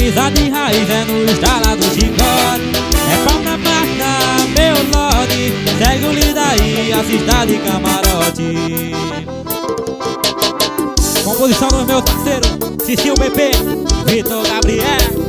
amizade raiz é no estrala do chicote. É pau na máquina, meu lorde, segue o líder aí, assista de camarote. Composição dos meus parceiros, Cicinho BP, Vitor Gabriel.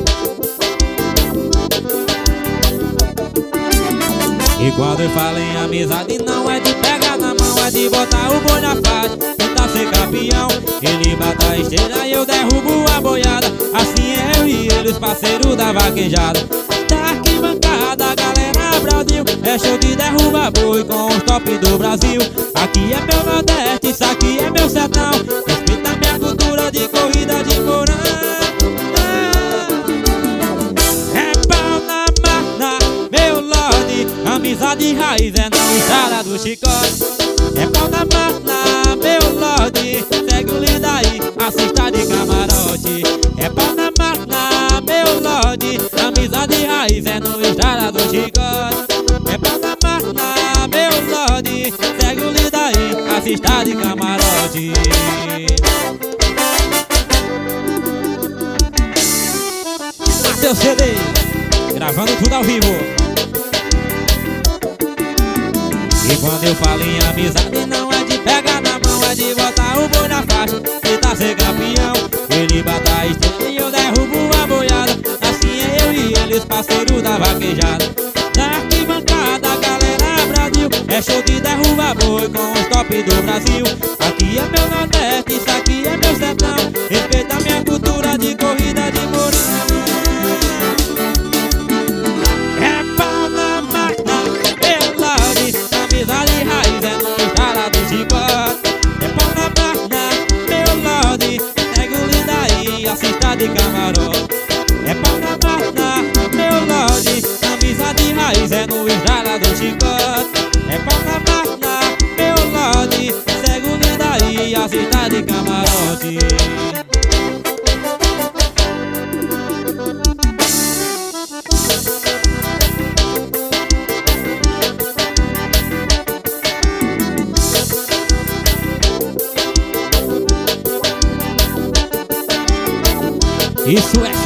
E quando eu falo em amizade, não é de pegar na mão, é de botar o boi na faixa, tentar ser campeão. Ele bata a esteira e eu derrubo a boiada. Assim é eu e ele, os parceiros da vaquejada. Da arquibancada, galera Brasil, é show de derruba boi com os top do Brasil. Aqui é meu Nordeste, isso aqui é meu sertão. Respeita minha cultura de corrida de porão. Amizade raiz é na estrada do chicote. É pau na máquina, meu lorde, segue o líder aí, assista de camarote. É pau na máquina, meu lorde, amizade raiz é no estrada do chicote. É pau na máquina, meu lorde, segue o líder aí, assista de camarote. Mateus CD, gravando tudo ao vivo. E quando eu falo em amizade, não é de pegar na mão, é de botar o boi na faixa, tentar ser campeão. Ele bata a esteira e eu derrubo a boiada. Assim é eu e ele, os parceiros da vaquejada. Da arquibancada, galera Brasil, é show de derruba boi com os top do Brasil. Aqui é meu Nordeste, isso aqui é meu sertão. Respeita minha cultura de corrida de morão. Amizade raiz é no estrala do chicote. É pau na máquina, meu lorde, segue o líder aí, assista de camarote. É pau na máquina, meu lorde, amizade raiz é no estrala do chicote. É pau na máquina, meu lorde, segue o líder aí, assista de camarote. Isso é